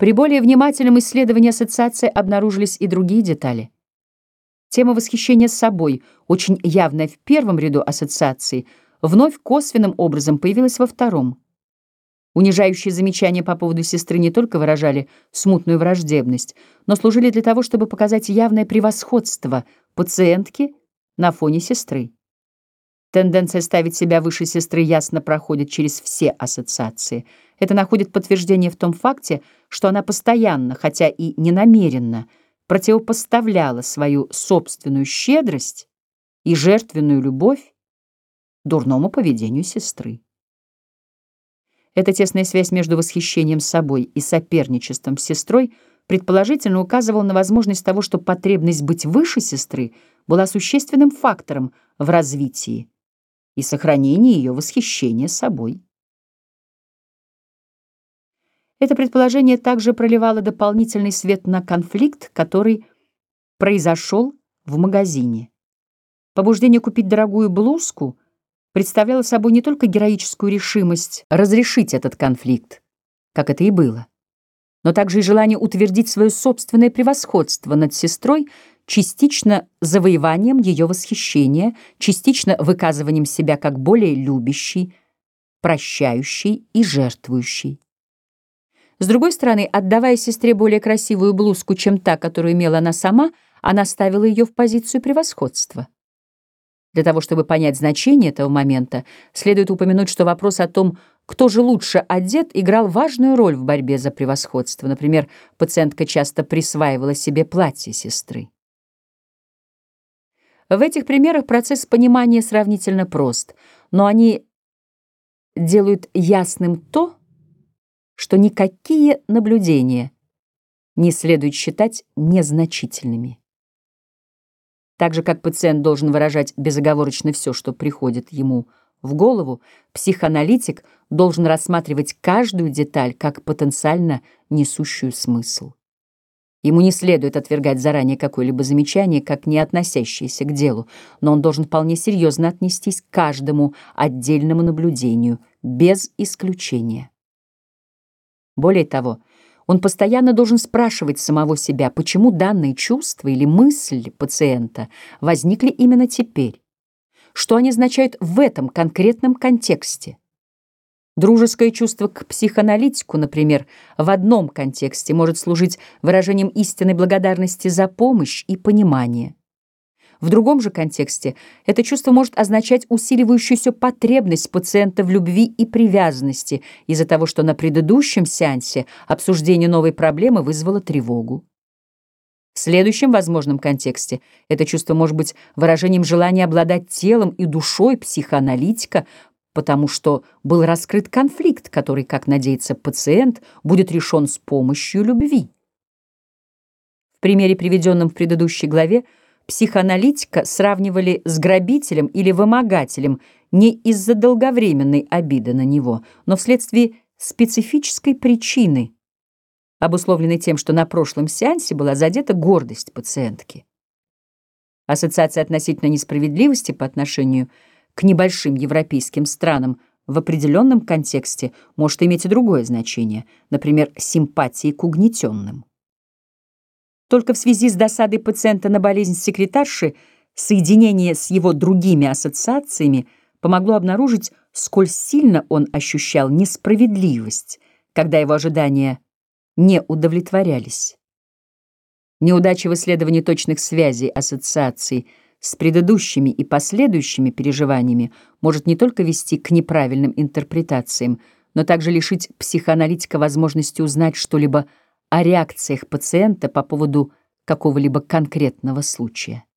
При более внимательном исследовании ассоциации обнаружились и другие детали. Тема восхищения собой, очень явная в первом ряду ассоциаций, вновь косвенным образом появилась во втором. Унижающие замечания по поводу сестры не только выражали смутную враждебность, но служили для того, чтобы показать явное превосходство пациентки на фоне сестры. Тенденция ставить себя выше сестры ясно проходит через все ассоциации. Это находит подтверждение в том факте, что она постоянно, хотя и не намеренно, противопоставляла свою собственную щедрость и жертвенную любовь дурному поведению сестры. Эта тесная связь между восхищением собой и соперничеством с сестрой предположительно указывала на возможность того, что потребность быть выше сестры была существенным фактором в развитии и сохранении ее восхищения собой. Это предположение также проливало дополнительный свет на конфликт, который произошел в магазине. Побуждение купить дорогую блузку представляло собой не только героическую решимость разрешить этот конфликт, как это и было, но также и желание утвердить свое собственное превосходство над сестрой, частично завоеванием ее восхищения, частично выказыванием себя как более любящей, прощающей и жертвующей. С другой стороны, отдавая сестре более красивую блузку, чем та, которую имела она сама, она ставила ее в позицию превосходства. Для того, чтобы понять значение этого момента, следует упомянуть, что вопрос о том, кто же лучше одет, играл важную роль в борьбе за превосходство. Например, пациентка часто присваивала себе платье сестры. В этих примерах процесс понимания сравнительно прост, но они делают ясным то, что никакие наблюдения не следует считать незначительными. Так же, как пациент должен выражать безоговорочно все, что приходит ему в голову, психоаналитик должен рассматривать каждую деталь как потенциально несущую смысл. Ему не следует отвергать заранее какое-либо замечание, как не относящееся к делу, но он должен вполне серьезно отнестись к каждому отдельному наблюдению, без исключения. Более того, он постоянно должен спрашивать самого себя, почему данные чувства или мысль пациента возникли именно теперь, что они означают в этом конкретном контексте. Дружеское чувство к психоаналитику, например, в одном контексте может служить выражением истинной благодарности за помощь и понимание. В другом же контексте это чувство может означать усиливающуюся потребность пациента в любви и привязанности из-за того, что на предыдущем сеансе обсуждение новой проблемы вызвало тревогу. В следующем возможном контексте это чувство может быть выражением желания обладать телом и душой психоаналитика, потому что был раскрыт конфликт, который, как надеется пациент, будет решен с помощью любви. В примере, приведенном в предыдущей главе, психоаналитика сравнивали с грабителем или вымогателем не из-за долговременной обиды на него, но вследствие специфической причины, обусловленной тем, что на прошлом сеансе была задета гордость пациентки. Ассоциация относительно несправедливости по отношению к небольшим европейским странам в определенном контексте может иметь и другое значение, например, симпатии к угнетенным. Только в связи с досадой пациента на болезнь секретарши соединение с его другими ассоциациями помогло обнаружить, сколь сильно он ощущал несправедливость, когда его ожидания не удовлетворялись. Неудача в исследовании точных связей ассоциаций с предыдущими и последующими переживаниями может не только вести к неправильным интерпретациям, но также лишить психоаналитика возможности узнать что-либо о реакциях пациента по поводу какого-либо конкретного случая.